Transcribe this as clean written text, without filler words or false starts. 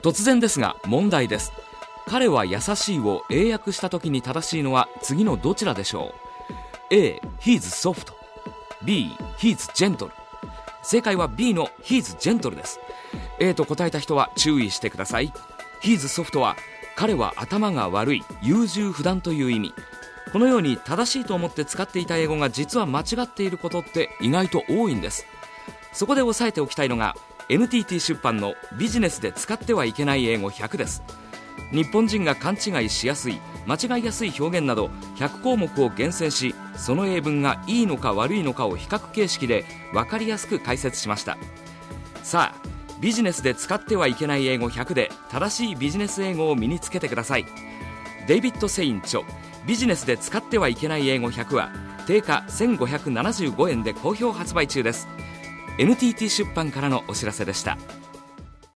突然ですが問題です。彼は優しいを英訳した時に正しいのは次のどちらでしょう？ A. He's soft B. He's gentle。 正解は B の He's gentle です。 A と答えた人は注意してください。 He's soft は彼は頭が悪い、優柔不断という意味。このように正しいと思って使っていた英語が実は間違っていることって意外と多いんです。そこで押さえておきたいのが NTT 出版のビジネスで使ってはいけない英語100です。日本人が勘違いしやすい、間違いやすい表現など100項目を厳選し、その英文がいいのか悪いのかを比較形式で分かりやすく解説しました。さあ、ビジネスで使ってはいけない英語100で正しいビジネス英語を身につけてください。デイビッド・セイン著ビジネスで使ってはいけない英語100は定価1575円で好評発売中です。NTT 出版からのお知らせでした。